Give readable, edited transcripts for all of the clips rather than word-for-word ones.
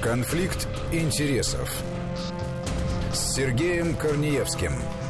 Конфликт интересов с Сергеем Корнеевским.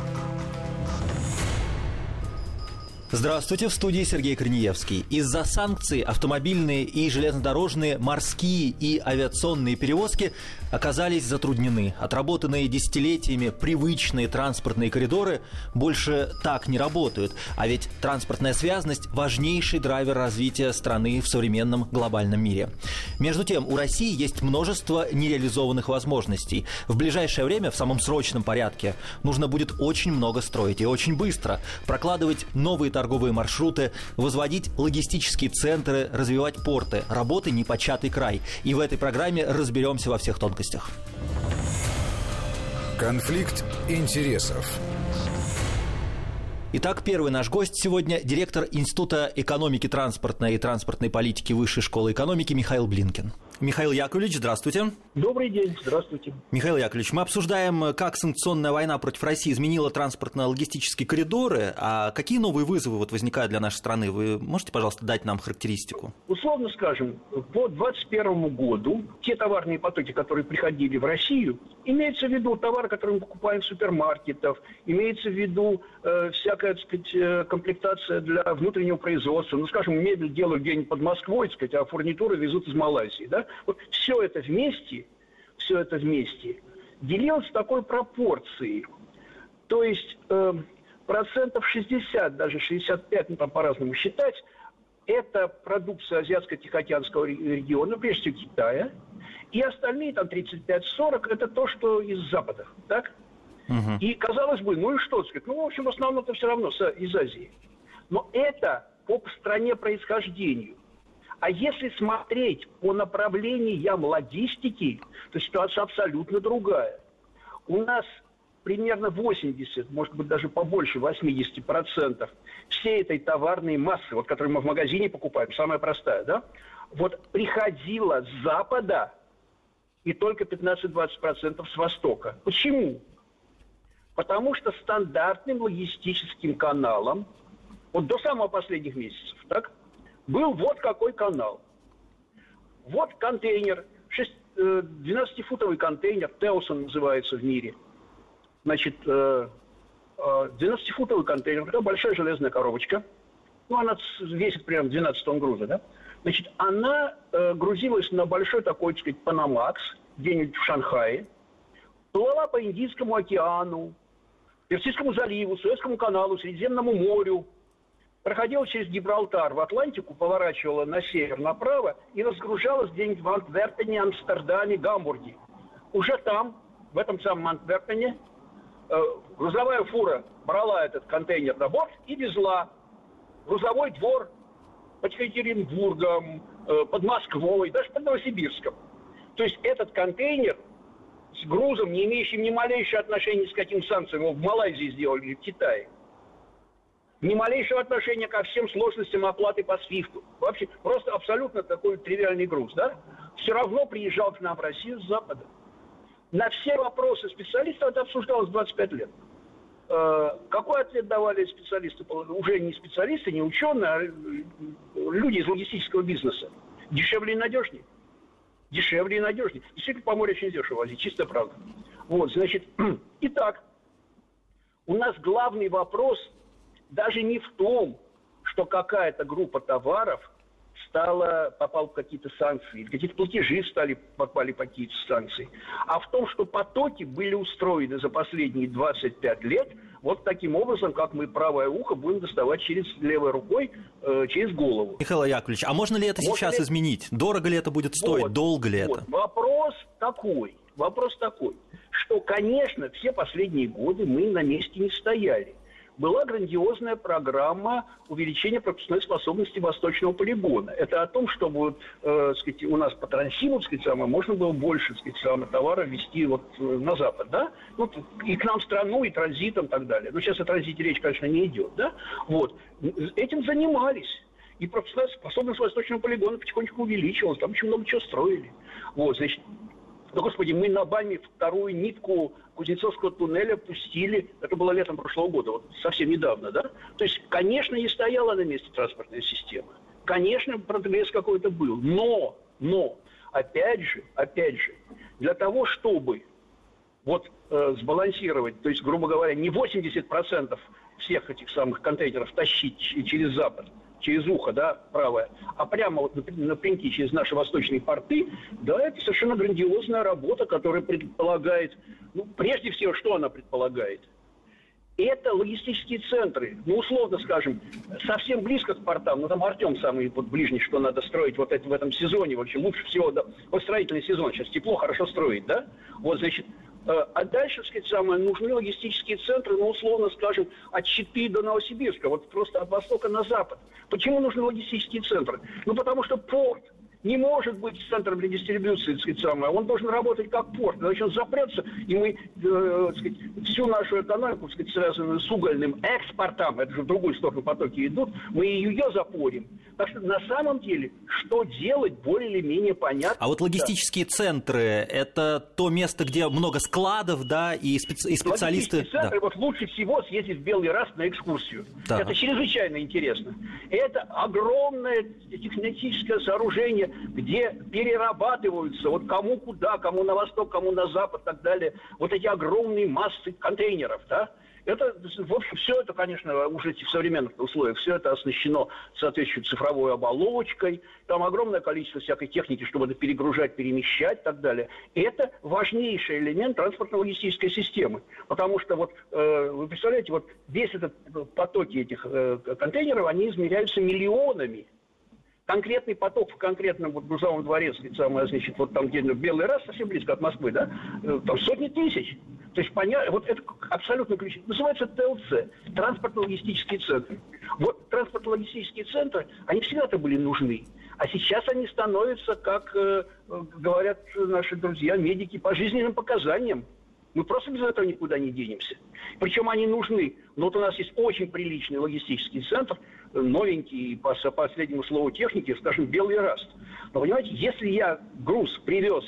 Здравствуйте, в студии Сергей Корнеевский. Из-за санкций автомобильные и железнодорожные, морские и авиационные перевозки оказались затруднены. Отработанные десятилетиями привычные транспортные коридоры больше так не работают. А ведь транспортная связность – важнейший драйвер развития страны в современном глобальном мире. Между тем, у России есть множество нереализованных возможностей. В ближайшее время, в самом срочном порядке, нужно будет очень много строить и очень быстро. Прокладывать новые торговые маршруты, возводить логистические центры, развивать порты. Работы непочатый край. И в этой программе разберемся во всех тонкостях. Конфликт интересов. Итак, первый наш гость сегодня – директор Института экономики транспортной и транспортной политики Высшей школы экономики Михаил Блинкин. Михаил Яковлевич, здравствуйте. Добрый день, здравствуйте. Михаил Яковлевич, мы обсуждаем, как санкционная война против России изменила транспортно-логистические коридоры, а какие новые вызовы возникают для нашей страны? Вы можете, пожалуйста, дать нам характеристику? Условно скажем, по 2021 году те товарные потоки, которые приходили в Россию, имеется в виду товары, которые мы покупаем в супермаркетах, имеется в виду всякая, так сказать, комплектация для внутреннего производства. Ну, скажем, мебель делают где-нибудь под Москвой, так сказать, а фурнитуру везут из Малайзии, да? Вот все это вместе делилось в такой пропорции. То есть процентов 60, даже 65, ну там по-разному считать, это продукция Азиатско-Тихоокеанского региона, прежде всего Китая, и остальные там 35-40 это то, что из Запада, так? Угу. И казалось бы, ну и что, сказать, ну в общем в основном это все равно из Азии. Но это по стране происхождению. А если смотреть по направлениям логистики, то ситуация абсолютно другая. У нас примерно 80, может быть даже побольше 80% всей этой товарной массы, вот, которую мы в магазине покупаем, самая простая, да, вот приходила с Запада и только 15-20% с Востока. Почему? Потому что стандартным логистическим каналом, вот до самых последних месяцев, так, был вот какой канал. Вот контейнер, 12-футовый контейнер, Теусон называется в мире. Значит, 12-футовый контейнер, это большая железная коробочка. Ну, она весит примерно 12 тонн груза, да? Значит, она грузилась на большой такой, так сказать, Панамакс, где-нибудь в Шанхае, плыла по Индийскому океану, Персидскому заливу, Суэцкому каналу, Средиземному морю, проходила через Гибралтар в Атлантику, поворачивала на север направо и разгружалась где-нибудь в Антверпене, Амстердаме, Гамбурге. Уже там, в этом самом Антверпене, грузовая фура брала этот контейнер на борт и везла грузовой двор под Екатеринбургом, под Москвой, даже под Новосибирском. То есть этот контейнер с грузом, не имеющим ни малейшего отношения с каким санкциям, его в Малайзии сделали или в Китае, ни малейшего отношения ко всем сложностям оплаты по свифту. Вообще, просто абсолютно такой тривиальный груз, да? Все равно приезжал к нам в Россию с Запада. На все вопросы специалистов это обсуждалось 25 лет. Какой ответ давали специалисты? Уже не специалисты, не ученые, а люди из логистического бизнеса. Дешевле и надежнее. Дешевле и надежнее. Действительно, по морю очень дешево возить, чистая правда. Вот, значит, итак, у нас главный вопрос даже не в том, что какая-то группа товаров попала в какие-то санкции, или какие-то платежи попали под какие-то санкции, а в том, что потоки были устроены за последние 25 лет вот таким образом, как мы правое ухо будем доставать через левой рукой, через голову. Михаил Яковлевич, а можно ли это сейчас изменить? Дорого ли это будет стоить? Вот, долго ли это? Вопрос такой, что, конечно, все последние годы мы на месте не стояли. Была грандиозная программа увеличения пропускной способности восточного полигона. Это о том, чтобы сказать, у нас по Трансиму можно было больше товара везти вот, на Запад. Да? Ну, и к нам в страну, и транзитом, и так далее. Но сейчас о транзите речь, конечно, не идет. Да? Вот. Этим занимались. И пропускная способность восточного полигона потихонечку увеличивалась. Там очень много чего строили. Вот, значит, да, господи, мы на БАМе вторую нитку Кузнецовского туннеля пустили, это было летом прошлого года, вот совсем недавно, да? То есть, конечно, не стояла на месте транспортная система. Конечно, прогресс какой-то был. Но опять же, для того, чтобы сбалансировать, то есть, грубо говоря, не 80% всех этих самых контейнеров тащить через Запад, через ухо, да, правое, а прямо вот напрямки через наши восточные порты, да, это совершенно грандиозная работа, которая предполагает, прежде всего, что она предполагает? Это логистические центры, условно скажем, совсем близко к портам, там Артем самый ближний, что надо строить в этом сезоне, вообще лучше всего, да, строительный сезон, сейчас тепло, хорошо строить, да, а дальше, так сказать, нужны логистические центры, условно скажем, от Читы до Новосибирска, просто от востока на запад. Почему нужны логистические центры? Потому что порт не может быть центром для дистрибьюции, так сказать, он должен работать как порт, иначе он запрется, и мы, так сказать, всю нашу экономику, так сказать, связанную с угольным экспортом, это же в другую сторону потоки идут, мы ее запорим. Так что на самом деле, что делать, более или менее понятно. А вот логистические центры, это то место, где много складов, да, и специалисты... Логистические центры, лучше всего съездить в Белый Раст на экскурсию. Да. Это чрезвычайно интересно. Это огромное техническое сооружение, где перерабатываются кому куда, кому на восток, кому на запад и так далее, эти огромные массы контейнеров, да. Это, в общем, все это, конечно, уже в современных условиях, все это оснащено соответствующей цифровой оболочкой, там огромное количество всякой техники, чтобы это перегружать, перемещать и так далее. И это важнейший элемент транспортно-логистической системы, потому что, вы представляете, весь этот потоки этих контейнеров, они измеряются миллионами. Конкретный поток в конкретном грузовом дворе, там, где Белый Раст, совсем близко от Москвы, да, там сотни тысяч. То есть, это абсолютно ключ. Называется ТЛЦ, транспортно-логистические центры. Транспортно-логистические центры, они всегда-то были нужны. А сейчас они становятся, как говорят наши друзья, медики, по жизненным показаниям. Мы просто без этого никуда не денемся. Причем они нужны. У нас есть очень приличный логистический центр, новенький, по последнему слову техники, скажем, Белый Раст. Но, понимаете, если я груз привез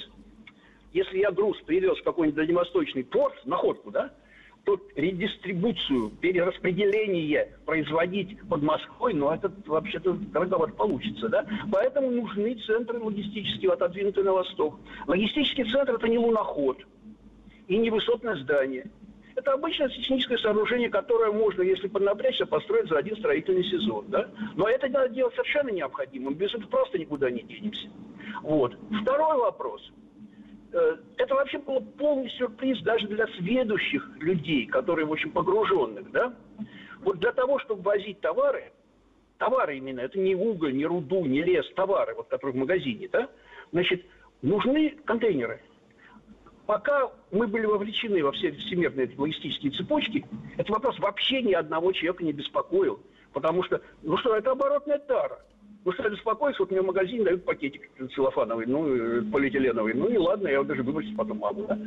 в какой-нибудь дальневосточный порт, находку, да, то редистрибуцию, перераспределение производить под Москвой, это вообще-то дороговато получится, да. Поэтому нужны центры логистические, отодвинутые на восток. Логистический центр – это не луноход и не высотное здание. Это обычное техническое сооружение, которое можно, если поднапрячься, построить за один строительный сезон. Да? Но это надо делать совершенно необходимо. Без этого просто никуда не денемся. Второй вопрос. Это вообще был полный сюрприз даже для сведущих людей, которые, в общем, погруженных. Да? Для того, чтобы возить товары именно, это не уголь, не руду, не лес, товары, которые в магазине, да? Нужны контейнеры. Пока мы были вовлечены во все всемирные логистические цепочки, этот вопрос вообще ни одного человека не беспокоил. Потому что, это оборотная тара. Что беспокоиться, мне в магазине дают пакетик целлофановый, полиэтиленовый. И ладно, я его даже выбросить потом могу. Да?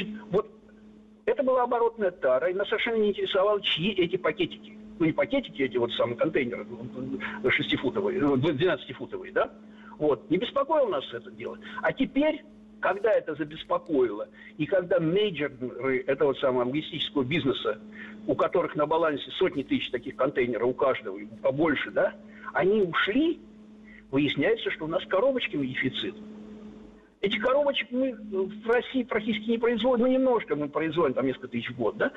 Это была оборотная тара, и нас совершенно не интересовало, чьи эти пакетики. Не пакетики, эти самые контейнеры 6-футовые, 12-футовые, да? Не беспокоило нас это дело. А теперь, когда это забеспокоило, и когда мейджоры этого самого логистического бизнеса, у которых на балансе сотни тысяч таких контейнеров у каждого, и побольше, да, они ушли, выясняется, что у нас коробочками дефицит. Эти коробочек мы в России практически не производим, немножко мы производим, там несколько тысяч в год, да,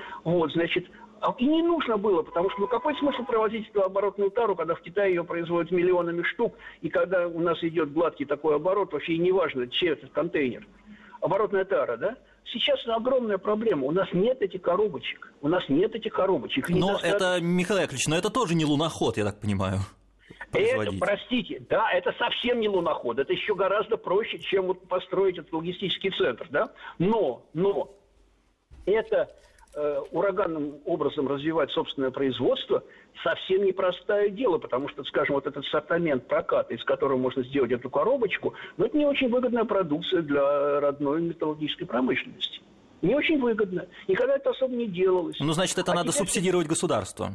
и не нужно было, потому что, какой смысл проводить эту оборотную тару, когда в Китае ее производят миллионами штук, и когда у нас идет гладкий такой оборот, вообще и не важно, чей этот контейнер. Оборотная тара, да? Сейчас огромная проблема. У нас нет этих коробочек. Но это, Михаил Яковлевич, это тоже не луноход, я так понимаю. Это, простите, да, это совсем не луноход. Это еще гораздо проще, чем построить этот логистический центр, да? Но это ураганным образом развивать собственное производство совсем непростое дело, потому что, скажем, этот ассортимент проката, из которого можно сделать эту коробочку, это не очень выгодная продукция для родной металлургической промышленности. Не очень выгодно. Никогда это особо не делалось. Значит, это надо субсидировать государство.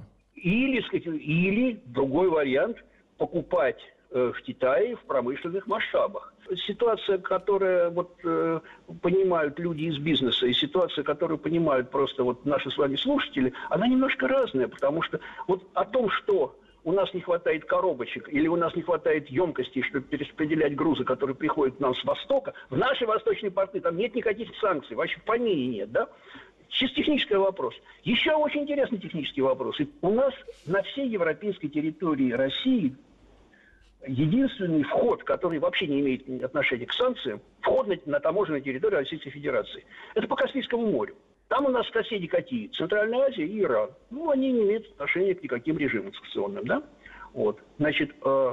Или другой вариант – покупать в Китае в промышленных масштабах. Ситуация, которую понимают люди из бизнеса, и ситуация, которую понимают просто наши с вами слушатели, она немножко разная, потому что о том, что у нас не хватает коробочек или у нас не хватает емкостей, чтобы перераспределять грузы, которые приходят к нам с Востока, в наши восточные порты там нет никаких санкций, вообще в помине нет, да? Чисто технический вопрос. Еще очень интересный технический вопрос. И у нас на всей европейской территории России единственный вход, который вообще не имеет отношения к санкциям, вход на таможенную территорию Российской Федерации. Это по Каспийскому морю. Там у нас соседи какие? Центральная Азия и Иран. Ну, они не имеют отношения к никаким режимам санкционным, да? Вот. Значит,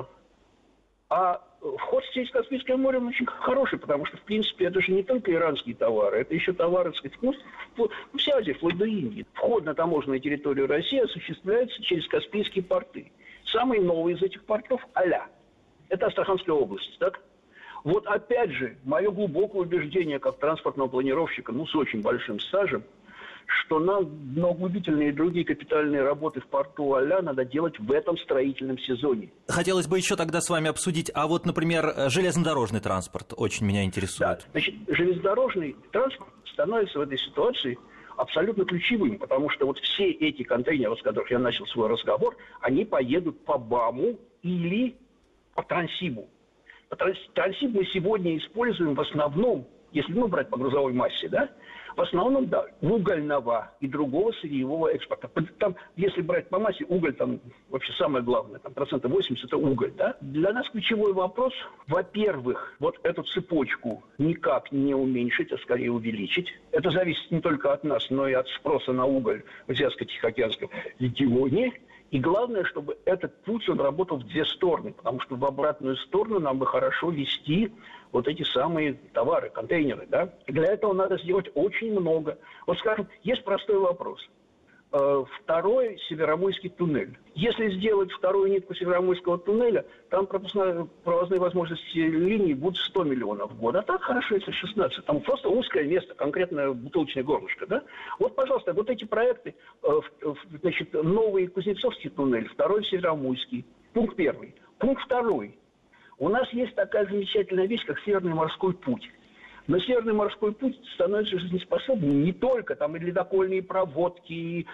вход через Каспийское море очень хороший, потому что, в принципе, это же не только иранские товары, это еще товары, так сказать, вся Азия, вплоть до Индии. Вход на таможенную территорию России осуществляется через Каспийские порты. Самый новый из этих портов – Аля. Это Астраханская область, так? Вот опять же, мое глубокое убеждение как транспортного планировщика, с очень большим стажем, что нам многоуглубительные и другие капитальные работы в порту Аля надо делать в этом строительном сезоне. Хотелось бы еще тогда с вами обсудить, а вот, например, железнодорожный транспорт очень меня интересует. Да, значит, железнодорожный транспорт становится в этой ситуации абсолютно ключевым, потому что вот все эти контейнеры, с которых я начал свой разговор, они поедут по БАМу или по Транссибу. Транссиб мы сегодня используем в основном, если брать по грузовой массе, да, в основном угольного и другого сырьевого экспорта. Там, если брать по массе, уголь там вообще самое главное, там 80% это уголь, да. Для нас ключевой вопрос, во-первых, вот эту цепочку никак не уменьшить, а скорее увеличить. Это зависит не только от нас, но и от спроса на уголь в Азиатско-Тихоокеанском регионе. И главное, чтобы этот путь, он работал в две стороны, потому что в обратную сторону нам бы хорошо везти вот эти самые товары, контейнеры, да. И для этого надо сделать очень много. Вот, скажем, есть простой вопрос. Второй Североморский туннель. Если сделать вторую нитку Североморского туннеля, там провозные возможности линии будут 100 миллионов в год. А так хорошо, если 16. Там просто узкое место, конкретное бутылочное горлышко. Да? Вот, пожалуйста, вот эти проекты, значит, новый Кузнецовский туннель, второй Североморский. Пункт первый. Пункт второй. У нас есть такая замечательная вещь, как Северный морской путь. Но Северный морской путь становится жизнеспособным не только там и ледокольные проводки, и,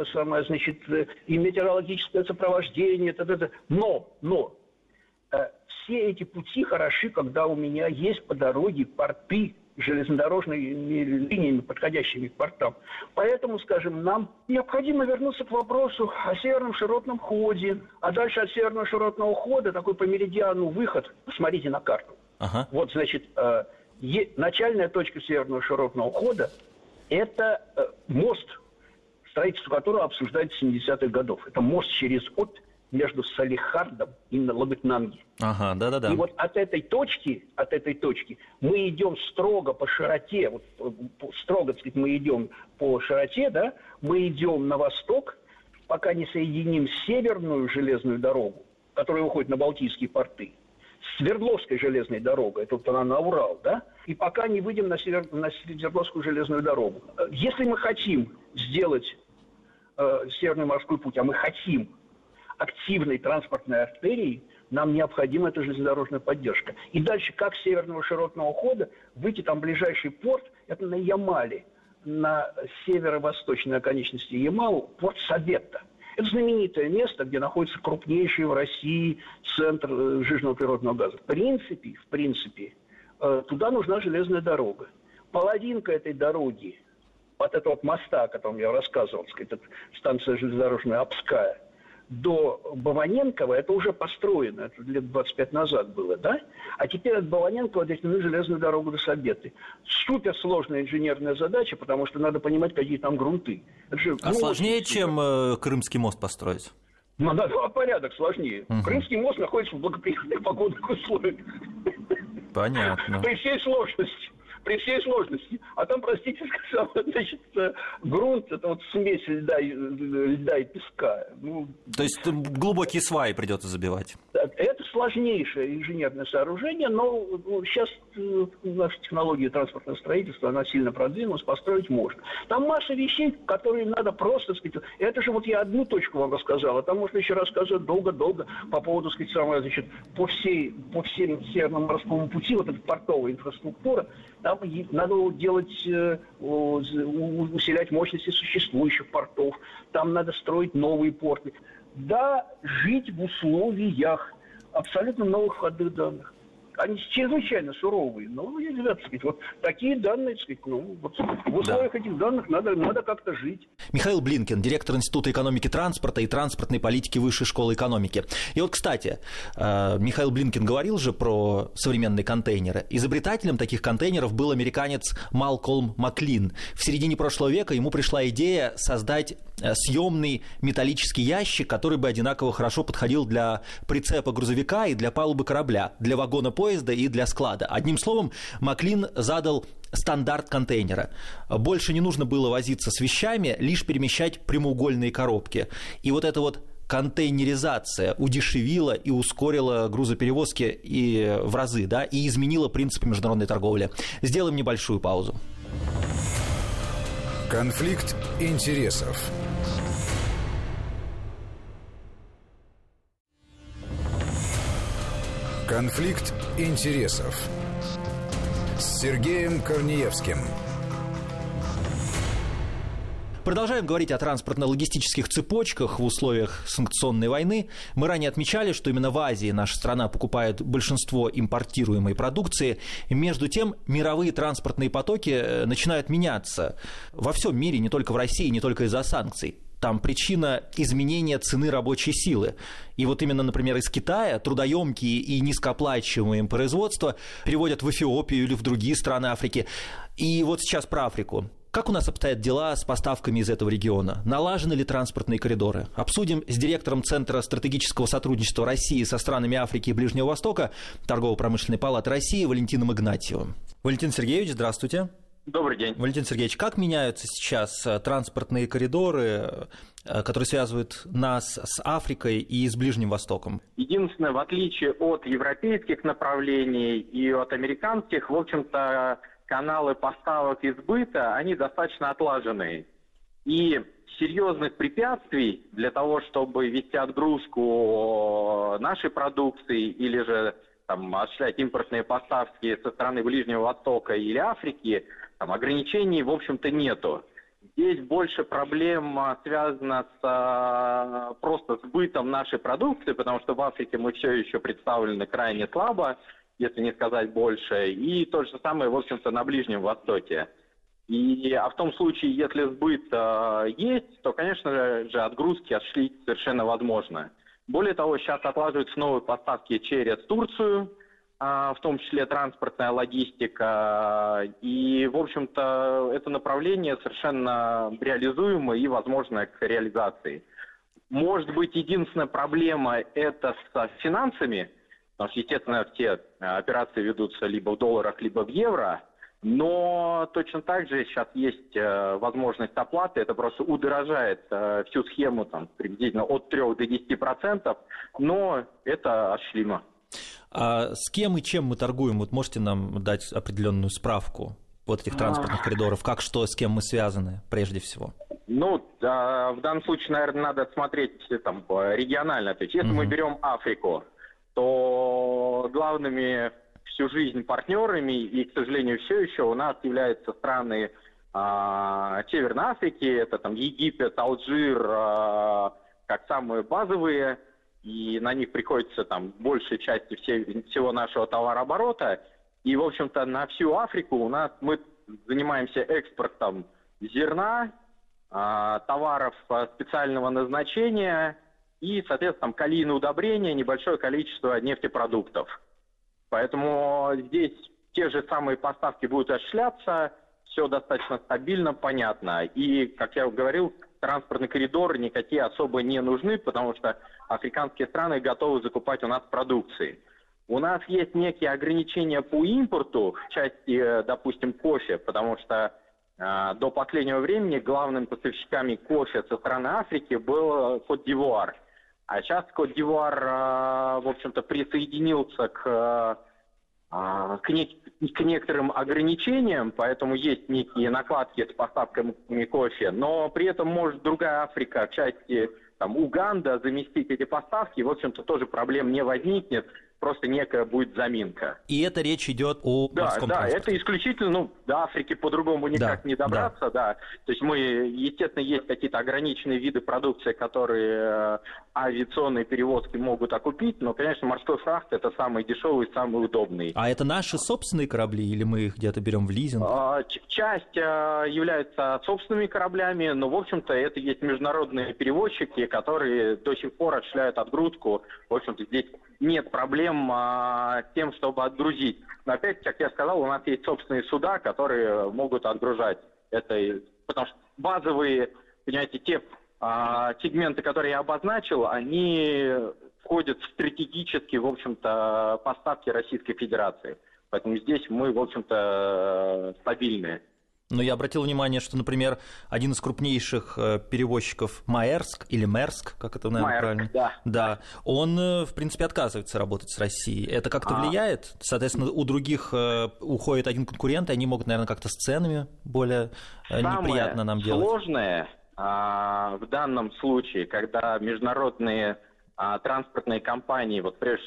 и метеорологическое сопровождение, но все эти пути хороши, когда у меня есть по дороге порты железнодорожными линиями, подходящими к портам. Поэтому, скажем, нам необходимо вернуться к вопросу о северном широтном ходе, а дальше от северного широтного хода такой по меридиану выход. Посмотрите на карту. Ага. Вот, значит, начальная точка северного широтного хода – это мост, строительство которого обсуждается с 70-х годов. Это мост через От между Салихардом и Лагутнанги. Ага, да-да-да. И вот от этой точки мы идем строго по широте, строго, так сказать, мы идем по широте, да, мы идем на восток, пока не соединим северную железную дорогу, которая уходит на Балтийские порты, Свердловской железной дорогой, это вот она на Урал, да, и пока не выйдем на Свердловскую железную дорогу. Если мы хотим сделать Северный морской путь, а мы хотим активной транспортной артерии, нам необходима эта железнодорожная поддержка. И дальше, как с северного широтного хода, выйти там ближайший порт, это на Ямале, на северо-восточной оконечности Ямалу, порт Сабетта. Это знаменитое место, где находится крупнейший в России центр жирного природного газа. В принципе, туда нужна железная дорога. Половинка этой дороги, от этого вот моста, о котором я рассказывал, так сказать, станция железнодорожная Обская, до Баваненкова, это уже построено, это лет 25 назад было, да? А теперь от Баваненкова дотянуть железную дорогу до Сабетты. Суперсложная инженерная задача, потому что надо понимать, какие там грунты. Сложнее, чем Крымский мост построить? На порядок сложнее. Крымский мост находится в благоприятных погодных условиях. Понятно. При всей сложности. А там, простите, значит, грунт, это вот смесь льда и песка. То есть глубокие сваи придется забивать? Это сложнейшее инженерное сооружение, но сейчас наша технология транспортного строительства, она сильно продвинулась, построить можно. Там масса вещей, которые надо просто, сказать, это же вот я одну точку вам рассказал, а там можно еще рассказывать долго-долго по поводу, сказать, значит, по всем Северному морскому пути, вот эта портовая инфраструктура, там надо делать, усилять мощности существующих портов, там надо строить новые порты. Да, жить в условиях абсолютно новых входных данных. Они чрезвычайно суровые, но, так сказать, вот такие данные, так сказать, вот в условиях этих данных надо как-то жить. Михаил Блинкин, директор Института экономики транспорта и транспортной политики Высшей школы экономики. И вот, кстати, Михаил Блинкин говорил же про современные контейнеры. Изобретателем таких контейнеров был американец Малкольм Маклин. В середине прошлого века ему пришла идея создать съемный металлический ящик, который бы одинаково хорошо подходил для прицепа грузовика и для палубы корабля, для вагона поезда и для склада. Одним словом, Маклин задал стандарт контейнера. Больше не нужно было возиться с вещами, лишь перемещать прямоугольные коробки. И вот эта вот контейнеризация удешевила и ускорила грузоперевозки и в разы, да, и изменила принципы международной торговли. Сделаем небольшую паузу. Конфликт интересов. Конфликт интересов с Сергеем Корнеевским. Продолжаем говорить о транспортно-логистических цепочках в условиях санкционной войны. Мы ранее отмечали, что именно в Азии наша страна покупает большинство импортируемой продукции. Между тем, мировые транспортные потоки начинают меняться во всем мире, не только в России, не только из-за санкций. Там причина изменения цены рабочей силы. И вот именно, например, из Китая трудоемкие и низкооплачиваемые производства переводят в Эфиопию или в другие страны Африки. И вот сейчас про Африку. Как у нас обстоят дела с поставками из этого региона? Налажены ли транспортные коридоры? Обсудим с директором Центра стратегического сотрудничества России со странами Африки и Ближнего Востока Торгово-промышленной палаты России Валентином Игнатьевым. Валентин Сергеевич, здравствуйте. Добрый день. Валентин Сергеевич, как меняются сейчас транспортные коридоры, которые связывают нас с Африкой и с Ближним Востоком? Единственное, в отличие от европейских направлений и от американских, в общем-то, каналы поставок и сбыта, они достаточно отлаженные. И серьезных препятствий для того, чтобы вести отгрузку нашей продукции или же осуществлять импортные поставки со стороны Ближнего Востока или Африки, ограничений, в общем-то, нету. Здесь больше проблем связана просто сбытом нашей продукции, потому что в Африке мы все еще представлены крайне слабо, если не сказать больше, и то же самое, в общем-то, на Ближнем Востоке. А в том случае, если сбыт есть, то, конечно же, отгрузки осуществить совершенно возможно. Более того, сейчас отлаживаются новые поставки через Турцию, в том числе транспортная логистика, и, в общем-то, это направление совершенно реализуемо и возможно к реализации. Может быть, единственная проблема – это с финансами, потому что, естественно, все операции ведутся либо в долларах, либо в евро, но точно так же сейчас есть возможность оплаты, это просто удорожает всю схему приблизительно от 3 до 10%, но это осуществимо. А с кем и чем мы торгуем? Вот можете нам дать определенную справку вот этих транспортных коридоров? Как, что, с кем мы связаны прежде всего? В данном случае, наверное, надо смотреть регионально. То есть, если мы берем Африку, то главными всю жизнь партнерами, и, к сожалению, все еще у нас являются страны Северной Африки, это Египет, Алжир, как самые базовые, и на них приходится большей части всего нашего товарооборота. И, в общем-то, на всю Африку мы занимаемся экспортом зерна, товаров специального назначения и, соответственно, калийные удобрения, небольшое количество нефтепродуктов. Поэтому здесь те же самые поставки будут осуществляться, все достаточно стабильно, понятно. И, как я говорил, транспортный коридор никакие особо не нужны, потому что африканские страны готовы закупать у нас продукции. У нас есть некие ограничения по импорту в части, допустим, кофе, потому что до последнего времени главными поставщиками кофе со стороны Африки был Кот-д'Ивуар. А сейчас Кот-д'Ивуар, в общем-то, присоединился к некоторым ограничениям, поэтому есть некие накладки с поставками кофе, но при этом может другая Африка в части Уганда заместить эти поставки, и, в общем-то, тоже проблем не возникнет. просто некая будет заминка. И это речь идет о морском транспорте. Это исключительно, до Африки по-другому никак не добраться, да. То есть мы, естественно, есть какие-то ограниченные виды продукции, которые авиационные перевозки могут окупить, но, конечно, морской фрахт – это самый дешевый, самый удобный. А это наши собственные корабли или мы их где-то берем в лизинг? Часть является собственными кораблями, но, в общем-то, это есть международные перевозчики, которые до сих пор осуществляют отгрузку. В общем-то, здесь нет проблем с тем, чтобы отгрузить. Но опять, как я сказал, у нас есть собственные суда, которые могут отгружать. Потому что базовые, понимаете, те сегменты, которые я обозначил, они входят в стратегические, в общем-то, поставки Российской Федерации. Поэтому здесь мы, в общем-то, стабильные. Но я обратил внимание, что, например, один из крупнейших перевозчиков Маэрск, или Мерск, как это, наверное, правильно? Да, он, в принципе, отказывается работать с Россией. Это как-то влияет? Соответственно, у других уходит один конкурент, и они могут, наверное, как-то с ценами более неприятно нам делать. Самое сложное в данном случае, когда международные транспортные компании, вот прежде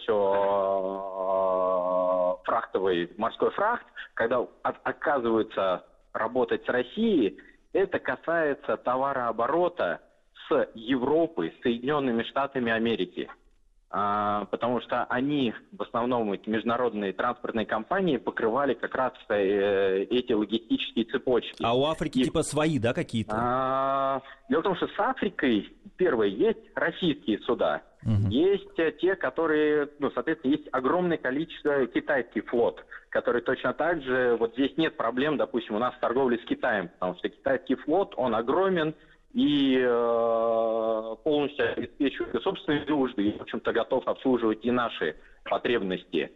всего фрахтовый морской фрахт, когда отказываются работать с Россией, это касается товарооборота с Европой, с Соединенными Штатами Америки. Потому что они, в основном эти международные транспортные компании, покрывали как раз эти логистические цепочки. А у Африки типа свои, да, какие-то? Дело в том, что с Африкой, первое, есть российские суда, есть те, которые, соответственно, есть огромное количество китайский флот, который точно так же, вот здесь нет проблем, допустим, у нас в торговле с Китаем, потому что китайский флот, он огромен, и полностью обеспечивает собственные нужды, и, в общем-то, готов обслуживать и наши потребности.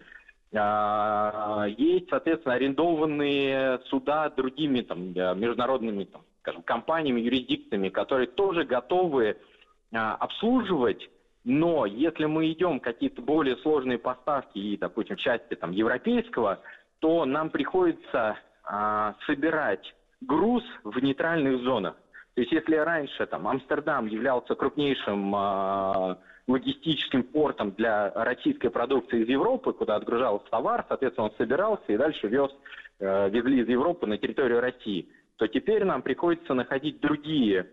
Есть, соответственно, арендованные суда другими международными компаниями, юрисдикциями, которые тоже готовы обслуживать, но если мы идем какие-то более сложные поставки и, допустим, части европейского, то нам приходится собирать груз в нейтральных зонах. То есть если раньше Амстердам являлся крупнейшим логистическим портом для российской продукции из Европы, куда отгружался товар, соответственно, он собирался и дальше везли из Европы на территорию России, то теперь нам приходится находить другие,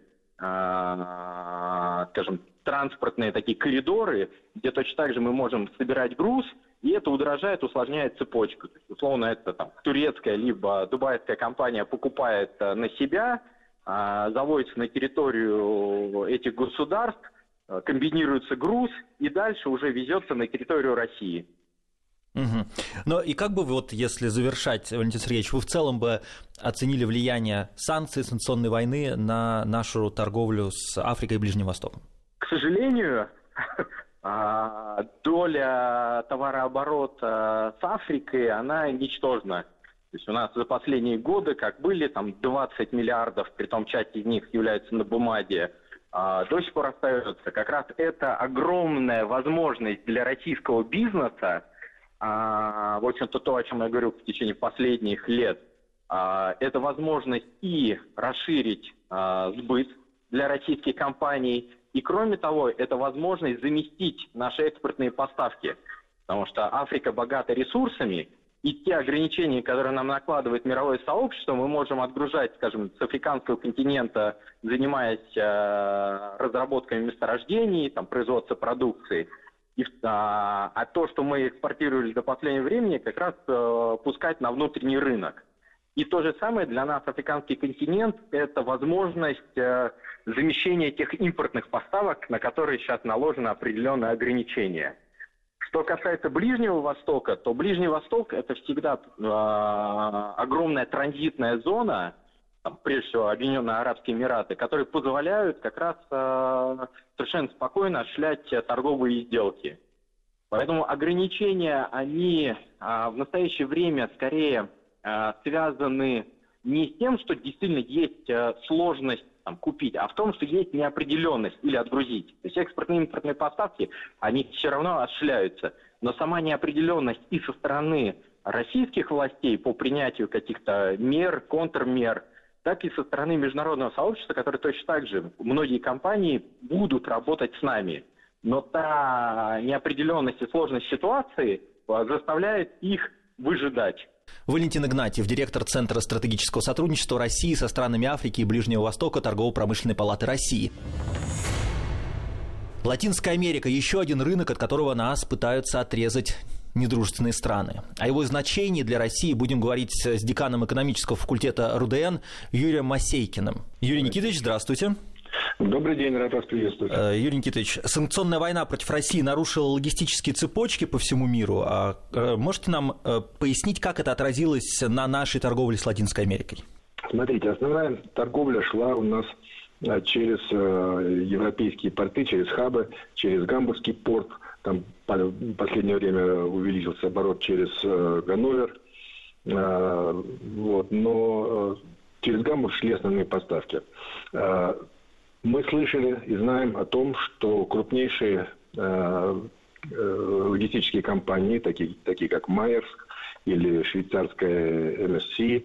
транспортные такие коридоры, где точно так же мы можем собирать груз, и это удорожает, усложняет цепочку. То есть, условно, это турецкая либо дубайская компания покупает на себя, заводится на территорию этих государств, комбинируется груз и дальше уже везется на территорию России. Но и как бы если завершать, Валентин Сергеевич, вы в целом бы оценили влияние санкций, санкционной войны на нашу торговлю с Африкой и Ближним Востоком? К сожалению, доля товарооборота с Африкой, она ничтожна. То есть у нас за последние годы, как были 20 миллиардов, притом часть из них является на бумаге, до сих пор остается. Как раз это огромная возможность для российского бизнеса, в общем-то, то, о чем я говорю в течение последних лет, это возможность и расширить сбыт для российских компаний, и, кроме того, это возможность заместить наши экспортные поставки, потому что Африка богата ресурсами, и те ограничения, которые нам накладывает мировое сообщество, мы можем отгружать, скажем, с африканского континента, занимаясь разработками месторождений, производством продукции. А то, что мы экспортировали до последнего времени, как раз пускать на внутренний рынок. И то же самое для нас африканский континент – это возможность замещения тех импортных поставок, на которые сейчас наложены определенные ограничения. Что касается Ближнего Востока, то Ближний Восток – это всегда огромная транзитная зона, прежде всего Объединенные Арабские Эмираты, которые позволяют как раз совершенно спокойно осуществлять торговые сделки. Поэтому ограничения, они в настоящее время скорее связаны не с тем, что действительно есть сложность купить, а в том, что есть неопределенность или отгрузить. То есть экспортные и импортные поставки, они все равно осуществляются. Но сама неопределенность и со стороны российских властей по принятию каких-то мер, контрмер, так и со стороны международного сообщества, которое точно так же, многие компании будут работать с нами. но та неопределенность и сложность ситуации заставляет их выжидать. Валентин Игнатьев, директор Центра стратегического сотрудничества России со странами Африки и Ближнего Востока Торгово-промышленной палаты России. Латинская Америка – еще один рынок, от которого нас пытаются отрезать недружественные страны. О его значении для России будем говорить с деканом экономического факультета РУДН Юрием Масейкиным. Юрий Никитович, здравствуйте. Добрый день, рад вас приветствовать. Юрий Никитович, санкционная война против России нарушила логистические цепочки по всему миру. Можете нам пояснить, как это отразилось на нашей торговле с Латинской Америкой? Смотрите, основная торговля шла у нас через европейские порты, через хабы, через Гамбургский порт. Там в последнее время увеличился оборот через Ганновер. Но через Гамбург шли основные поставки. Мы слышали и знаем о том, что крупнейшие логистические компании, такие как Майерск или швейцарская MSC,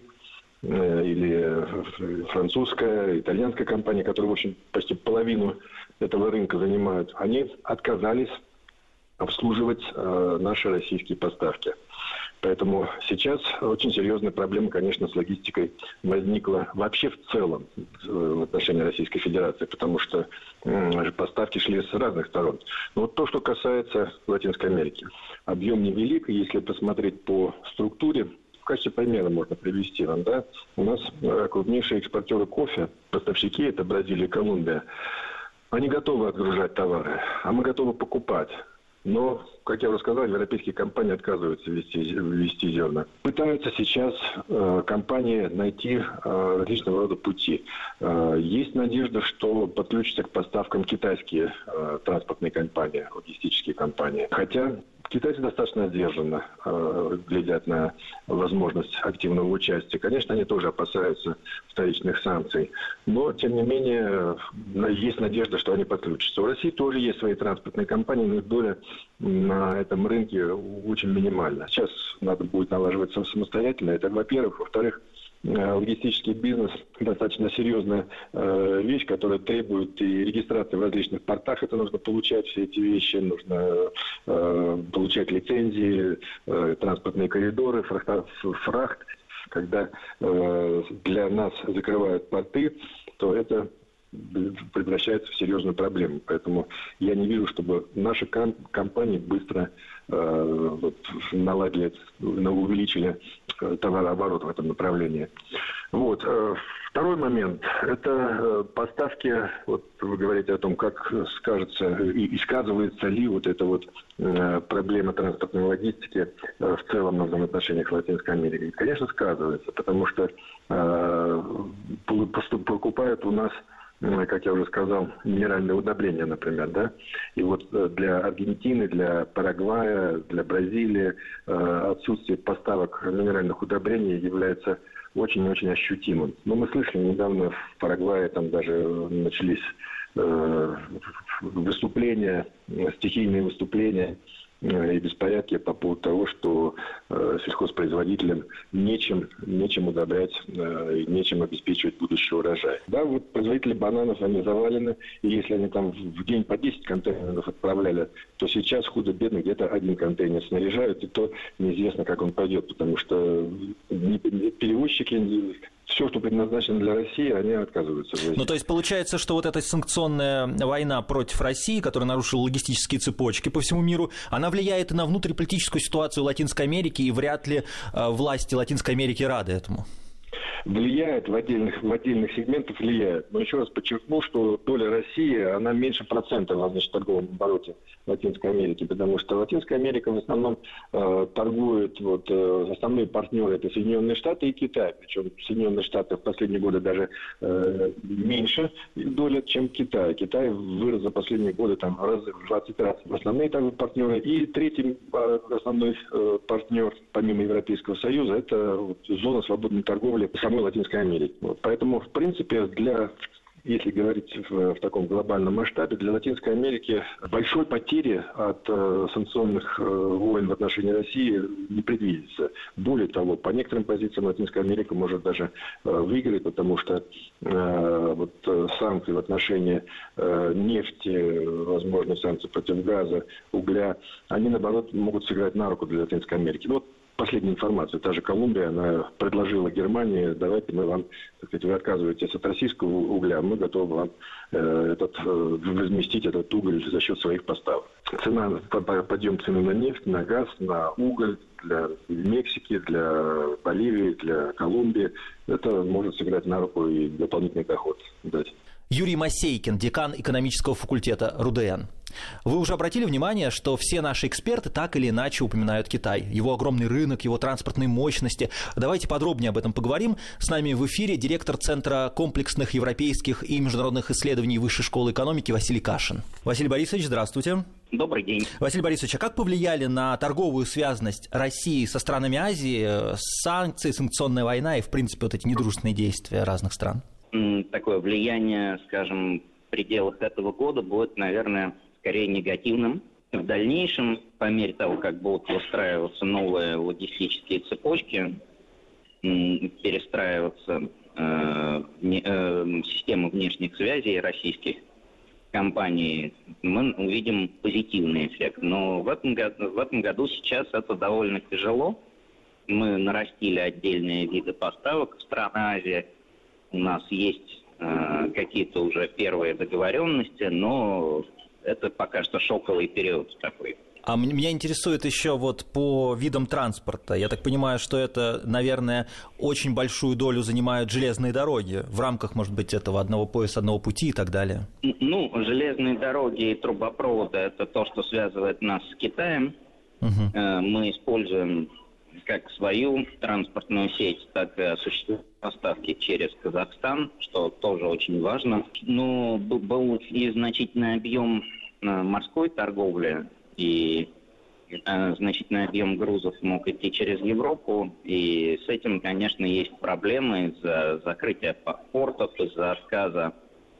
или французская, итальянская компания, которые, в общем, почти половину этого рынка занимают, они отказались обслуживать наши российские поставки. Поэтому сейчас очень серьезная проблема, конечно, с логистикой возникла вообще в целом в отношении Российской Федерации, потому что поставки шли с разных сторон. Но вот то, что касается Латинской Америки. Объем невелик, если посмотреть по структуре, в качестве примера можно привести вам, да, у нас крупнейшие экспортеры кофе, поставщики, это Бразилия и Колумбия, они готовы отгружать товары, а мы готовы покупать. Но, как я уже сказал, европейские компании отказываются ввести зерна. Пытаются сейчас компании найти различного рода пути. Есть надежда, что подключатся к поставкам китайские транспортные компании, логистические компании. Хотя китайцы достаточно сдержанно глядят на возможность активного участия. Конечно, они тоже опасаются вторичных санкций. Но, тем не менее, есть надежда, что они подключатся. У России тоже есть свои транспортные компании, но их доля на этом рынке очень минимальна. Сейчас надо будет налаживаться самостоятельно. Это, во-первых. Во-вторых, логистический бизнес достаточно серьезная вещь, которая требует и регистрации в различных портах. Это нужно получать все эти вещи, нужно получать лицензии, транспортные коридоры, фрахт. Когда для нас закрывают порты, то это превращается в серьезную проблему. Поэтому я не вижу, чтобы наши компании быстро наладили, увеличили товарооборот в этом направлении. Второй момент – это поставки. Вот вы говорите о том, как скажется и сказывается ли вот эта проблема транспортной логистики в целом на взаимоотношениях с Латинской Америкой. Конечно, сказывается, потому что покупают у нас, как я уже сказал, минеральные удобрения, например, да. И вот для Аргентины, для Парагвая, для Бразилии отсутствие поставок минеральных удобрений является очень-очень ощутимым. Но мы слышали недавно в Парагвае, там даже начались выступления, стихийные выступления и беспорядки по поводу того, что сельхозпроизводителям нечем удобрять, нечем обеспечивать будущий урожай. Да, вот производители бананов, они завалены, и если они там в день по 10 контейнеров отправляли, то сейчас худо-бедно где-то один контейнер снаряжают, и то неизвестно, как он пойдет, потому что перевозчики, все, что предназначено для России, они отказываются. Ну, то есть получается, что вот эта санкционная война против России, которая нарушила логистические цепочки по всему миру, она влияет и на внутриполитическую ситуацию Латинской Америки, и вряд ли власти Латинской Америки рады этому. Влияет, в отдельных сегментах влияет. Но еще раз подчеркну, что доля России, она меньше процента в внешнеторговом обороте Латинской Америки, потому что Латинская Америка в основном торгует, основные партнеры это Соединенные Штаты и Китай. Причем Соединенные Штаты в последние годы даже меньше доля, чем Китай. Китай вырос за последние годы в 20 раз. Основные партнеры. И третий основной партнер, помимо Европейского Союза, это зона свободной торговли самой Латинской Америки. Поэтому, в принципе, для если говорить в таком глобальном масштабе, для Латинской Америки большой потери от санкционных войн в отношении России не предвидится. Более того, по некоторым позициям Латинская Америка может даже выиграть, потому что санкции в отношении нефти, возможно, санкции против газа, угля, они, наоборот, могут сыграть на руку для Латинской Америки. Последняя информация. Та же Колумбия, она предложила Германии, давайте мы вам, так сказать, вы отказываетесь от российского угля, мы готовы вам возместить этот уголь за счет своих поставок. Подъем цены на нефть, на газ, на уголь для Мексики, для Боливии, для Колумбии, это может сыграть на руку и дополнительный доход дать. Юрий Масейкин, декан экономического факультета РУДН. Вы уже обратили внимание, что все наши эксперты так или иначе упоминают Китай, его огромный рынок, его транспортные мощности. Давайте подробнее об этом поговорим. С нами в эфире директор Центра комплексных европейских и международных исследований Высшей школы экономики Василий Кашин. Василий Борисович, здравствуйте. Добрый день. Василий Борисович, а как повлияли на торговую связанность России со странами Азии санкции, санкционная война и, в принципе, вот эти недружественные действия разных стран? Такое влияние, скажем, в пределах этого года будет, наверное, скорее негативным. В дальнейшем, по мере того, как будут выстраиваться новые логистические цепочки, перестраиваться система внешних связей российских компаний, мы увидим позитивный эффект. Но в этом году сейчас это довольно тяжело. Мы нарастили отдельные виды поставок в страны Азии. У нас есть какие-то уже первые договоренности, но это пока что шоковый период такой. А меня интересует еще вот по видам транспорта. Я так понимаю, что это, наверное, очень большую долю занимают железные дороги в рамках, может быть, этого одного пояса, одного пути и так далее. Железные дороги и трубопроводы – это то, что связывает нас с Китаем. Мы используем как свою транспортную сеть, так и осуществляем поставки через Казахстан, что тоже очень важно. Но был и значительный объем морской торговли, и значительный объем грузов мог идти через Европу, и с этим, конечно, есть проблемы из-за закрытия портов, из-за отказа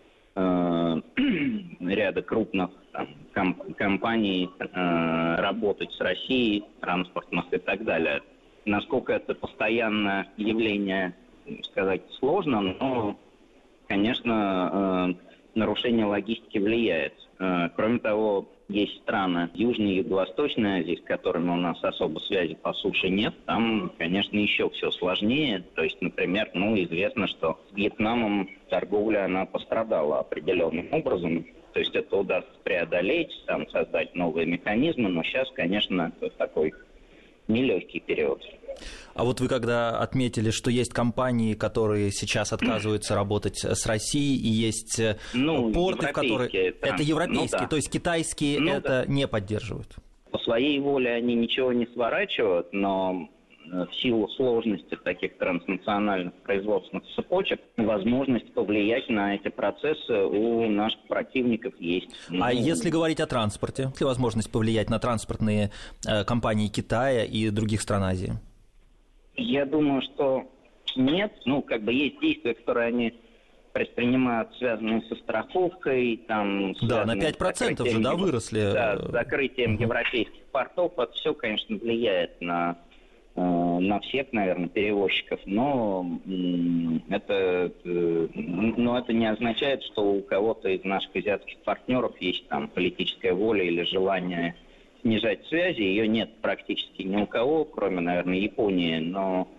ряда крупных компаний работать с Россией, транспортных и так далее. Насколько это постоянное явление, сказать сложно, но, конечно, нарушение логистики влияет. Кроме того, есть страны Южной и Юго-Восточной Азии, с которыми у нас особо связи по суше нет. Там, конечно, еще все сложнее. То есть, например, известно, что с Вьетнамом торговля, она пострадала определенным образом. То есть это удастся преодолеть, создать новые механизмы, но сейчас, конечно, это такой нелегкий период. А вот вы когда отметили, что есть компании, которые сейчас отказываются работать с Россией, и есть порты, в которые... Это европейские, то есть китайские не поддерживают? По своей воле они ничего не сворачивают, но в силу сложности таких транснациональных производственных цепочек возможность повлиять на эти процессы у наших противников есть. А если говорить о транспорте, есть ли возможность повлиять на транспортные компании Китая и других стран Азии? Я думаю, что нет. Есть действия, которые они предпринимают, связанные со страховкой. На 5% же, выросли. Да, с закрытием европейских портов. Это все, конечно, влияет на всех, наверное, перевозчиков, но это не означает, что у кого-то из наших азиатских партнеров есть политическая воля или желание снижать связи. Ее нет практически ни у кого, кроме, наверное, Японии, но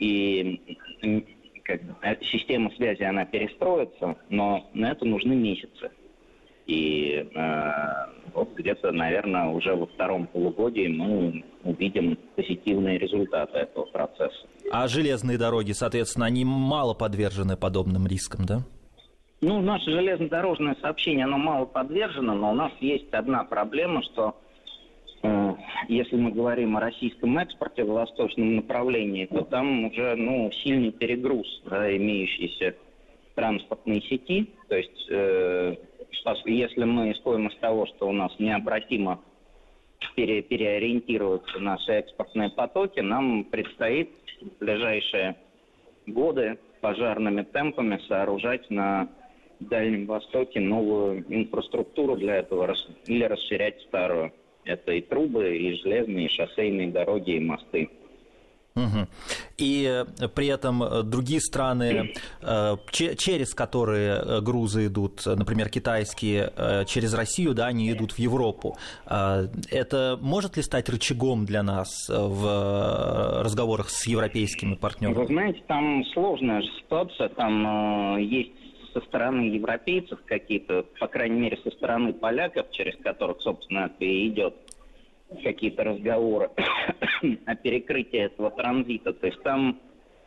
эта система связи, она перестроится, но на это нужны месяцы. И где-то, наверное, уже во втором полугодии мы увидим позитивные результаты этого процесса. А железные дороги, соответственно, они мало подвержены подобным рискам, да? Наше железнодорожное сообщение, оно мало подвержено, но у нас есть одна проблема, что если мы говорим о российском экспорте в восточном направлении, то там уже сильный перегруз имеющейся транспортной сети. То есть если мы исходим из того, что у нас необратимо переориентируются наши экспортные потоки, нам предстоит в ближайшие годы пожарными темпами сооружать на Дальнем Востоке новую инфраструктуру для этого или расширять старую. Это и трубы, и железные, и шоссейные дороги, и мосты. Угу. И при этом другие страны, через которые грузы идут, например, китайские, через Россию, да, они идут в Европу. Это может ли стать рычагом для нас в разговорах с европейскими партнерами? Вы знаете, там сложная же ситуация. Там есть со стороны европейцев какие-то, по крайней мере, со стороны поляков, через которых, собственно, это и идет, какие-то разговоры о перекрытии этого транзита. То есть там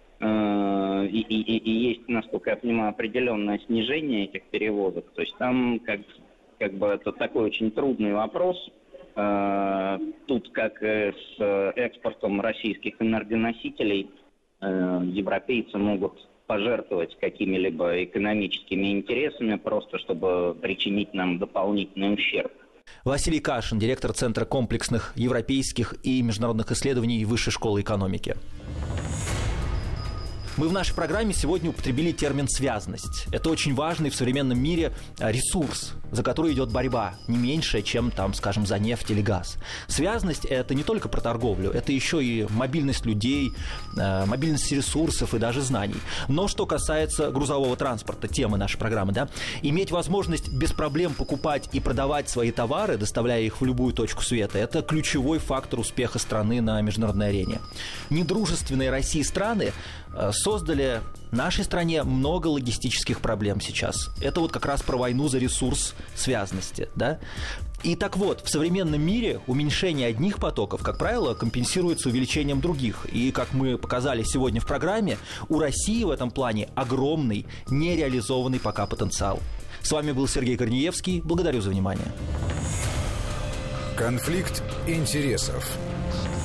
и есть, насколько я понимаю, определенное снижение этих перевозок. То есть там как бы это такой очень трудный вопрос. Тут, как и с экспортом российских энергоносителей, европейцы могут пожертвовать какими-либо экономическими интересами, просто чтобы причинить нам дополнительный ущерб. Василий Кашин, директор Центра комплексных европейских и международных исследований Высшей школы экономики. Мы в нашей программе сегодня употребили термин «связность». Это очень важный в современном мире ресурс, за который идет борьба, не меньшая, чем, там, скажем, за нефть или газ. Связность – это не только про торговлю, это еще и мобильность людей, мобильность ресурсов и даже знаний. Но что касается грузового транспорта, темы нашей программы, да, иметь возможность без проблем покупать и продавать свои товары, доставляя их в любую точку света, это ключевой фактор успеха страны на международной арене. Недружественные России страны создали нашей стране много логистических проблем сейчас. Это вот как раз про войну за ресурс связности, да? И так вот, в современном мире уменьшение одних потоков, как правило, компенсируется увеличением других. И, как мы показали сегодня в программе, у России в этом плане огромный, нереализованный пока потенциал. С вами был Сергей Корнеевский. Благодарю за внимание. Конфликт интересов.